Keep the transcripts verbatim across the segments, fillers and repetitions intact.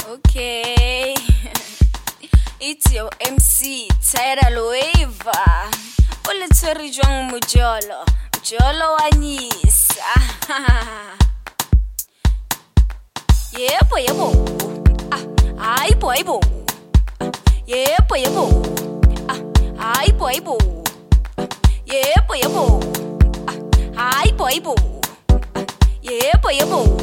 Okay. It's your M C, Tidal Wave. Ulitweri jwang mujolo, mujolo wanyisa. Yepo yepo. Ah, aipo aipo. Yepo yepo. Ah, aipo aipo. Yepo yepo. Ah, aipo aipo. Yepo yepo.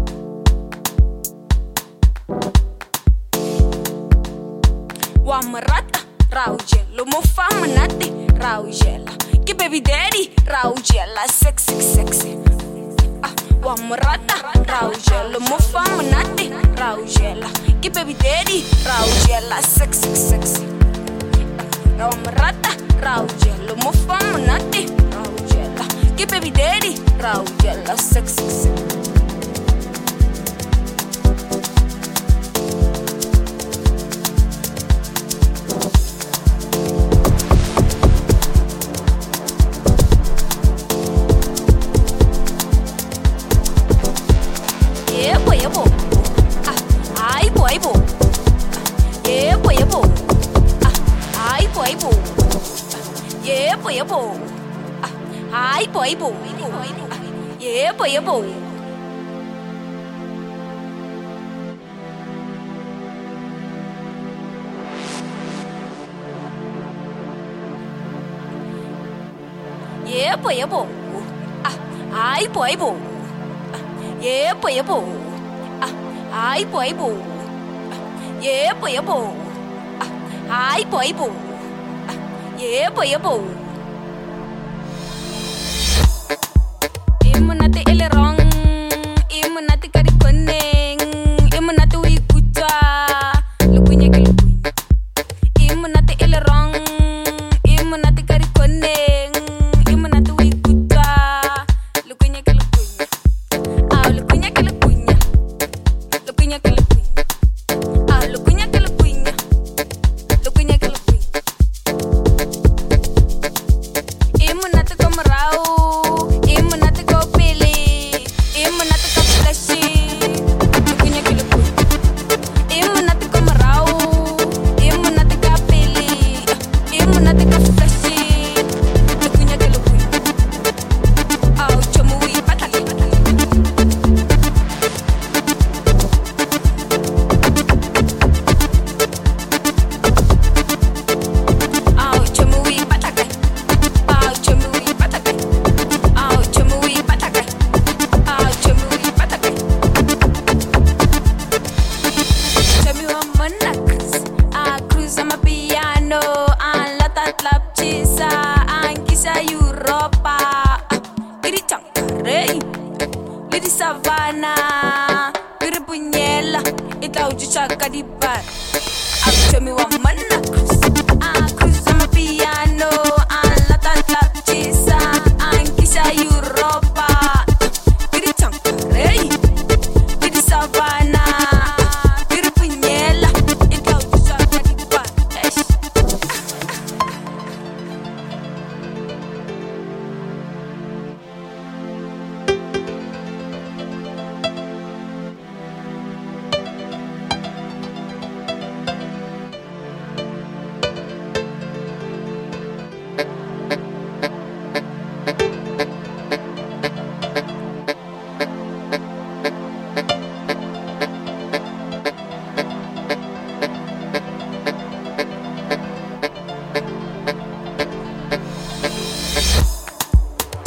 Wamarata, Raujelo, Mofamanate, Raujela, que baby daddy, Raujela, sexy, sexy. Ah, Wamarata, Raujelo, Mofamanate, Raujela, que baby daddy, Raujela, sexy, sexy. Wamarata, Raujelo, Mofamanate, Raujela, que baby daddy, Raujela, sexy, sexy. Yepo, ay po ay po, yepo yepo. Yepo yepo, ay po ay po, yepo yepo, ay po ay po, yepo yepo, ay po ay po, yepo yepo. Imunati elerong, imunati karikoneng, imunati wikuta, lukunya ke lukunya. Imunati elerong, imunati karikoneng, imunati wikuta, lukunya ke lukunya. Ah, lukunya ke lukunya, lukunya ke lukunya. Ah, lukunya ke lukunya, lukunya ke lukunya. Imunati komarau. Savana, Piripunyela, it out to Chakadipat. Up to me one mana cruise. Ah, cruise on my piano, and la ta ta chisa, and Kisha Europa. Pirichankare, Piri Savana, Piripunyela, it out to Chakadipat.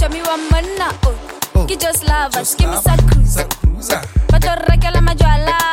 Mana, oh, oh, just love us, give me some cruise. But don't regala majwala.